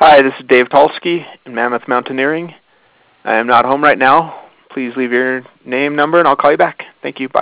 Hi, this is Dave Tulsky in Mammoth Mountaineering. I am not home right now. Please leave your name, number, and I'll call you back. Thank you. Bye.